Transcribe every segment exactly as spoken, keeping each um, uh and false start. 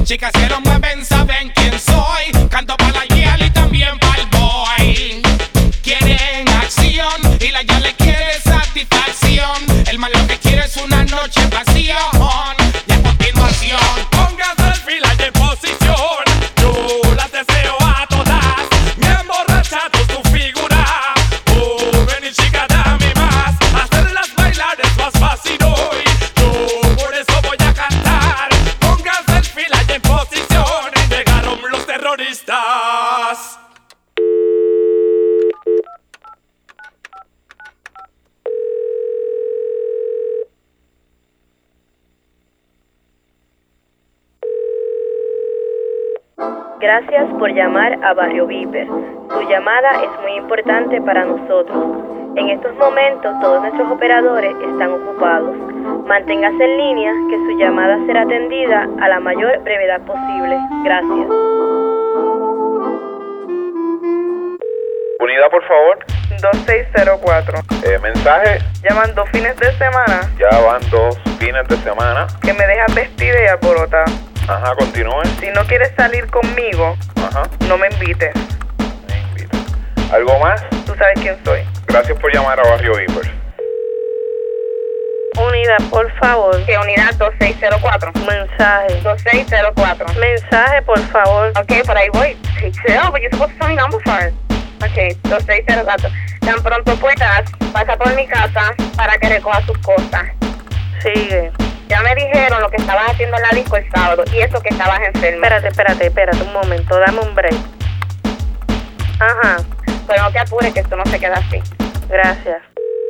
Chicas que lo mueven saben quién soy. Canto para la Yale y también para el boy. Quieren acción y la Yale quiere satisfacción. El mal lo que quiere es una noche pasión. Y a continuación, póngase en fila y en posición. Yo las deseo a todas. Me emborracha tu figura. Oh, ven y chica, dame más. Hacerlas bailar es más fácil hoy. Yo por eso voy a cantar. Póngase en fila y en posición. Llegaron los terroristas. Gracias por llamar a Barrio Viper. Su llamada es muy importante para nosotros. En estos momentos todos nuestros operadores están ocupados. Manténgase en línea que su llamada será atendida a la mayor brevedad posible. Gracias. Unidad, por favor. dos seis cero cuatro. Eh, mensaje. Llaman dos fines de semana. Ya van dos fines de semana. Que me dejas vestida y alborotada. Ajá, continúe. Si no quieres salir conmigo, Ajá. no me invites. Me invita. ¿Algo más? Tú sabes quién soy. Gracias por llamar a Barrio Viper. Unidad, por favor. ¿Qué unidad? dos seis cero cuatro. Mensaje. dos seis cero cuatro. Mensaje, por favor. Ok, por ahí voy. Hey, chill, but you're supposed to tell me number first. Ok, dos seis cero cuatro. Tan pronto puedas, pasa por mi casa para que recoja sus cosas. Sigue. Ya me dijeron lo que estabas haciendo en la disco el sábado y eso que estabas enferma. Espérate, espérate, espérate un momento. Dame un break. Ajá. Pero no te apures que esto no se queda así. Gracias.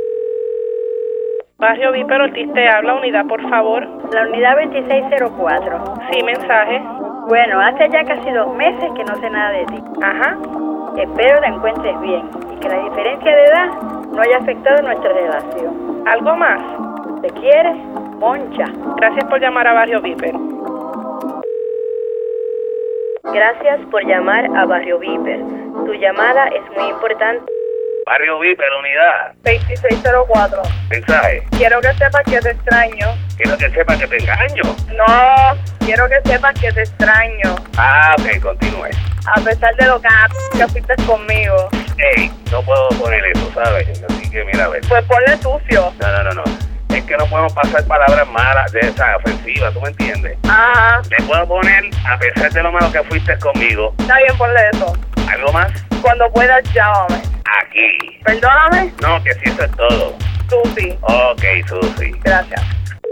Barrio Viper Ortiz te habla, unidad, por favor. La unidad veintiséis cero cuatro. Sí, mensaje. Bueno, hace ya casi dos meses que no sé nada de ti. Ajá. Espero te encuentres bien y que la diferencia de edad no haya afectado nuestra relación. ¿Algo más? ¿Te quieres? Moncha. Gracias por llamar a Barrio Viper. Gracias por llamar a Barrio Viper. Tu llamada es muy importante. Barrio Viper, unidad. veintiséis cero cuatro. Mensaje. Quiero que sepas que te extraño. Quiero que sepa que te engaño. No, quiero que sepas que te extraño. Ah, ok, continúe. A pesar de lo que que fuiste conmigo. Ey, no puedo poner eso, ¿sabes? Así que mira, a ver. Pues ponle sucio. No, no, no, no. Es que no podemos pasar palabras malas de esa ofensiva, ¿tú me entiendes? Ajá. Le puedo poner, a pesar de lo malo que fuiste conmigo. Está bien, ponle eso. ¿Algo más? Cuando puedas, llámame. Aquí. Perdóname. No, que sí, eso es todo. Susi. Ok, Susi. Gracias.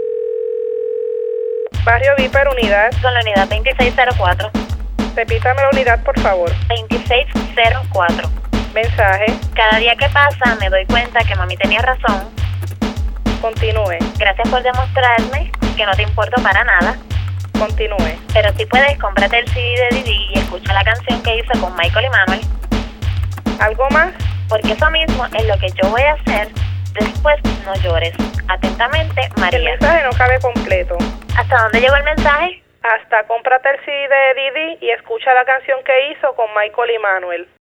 Barrio Viper, unidad. Con la unidad veintiséis cero cuatro. Repítame la unidad, por favor. veintiséis cero cuatro. Mensaje. Cada día que pasa me doy cuenta que mami tenía razón. Continúe. Gracias por demostrarme que no te importo para nada. Continúe. Pero si puedes, cómprate el C D de Didi y escucha la canción que hizo con Michael y Manuel. ¿Algo más? Porque eso mismo es lo que yo voy a hacer. Después no llores. Atentamente, El María. mensaje no cabe completo. ¿Hasta dónde llegó el mensaje? Hasta cómprate el C D de Didi y escucha la canción que hizo con Michael y Manuel.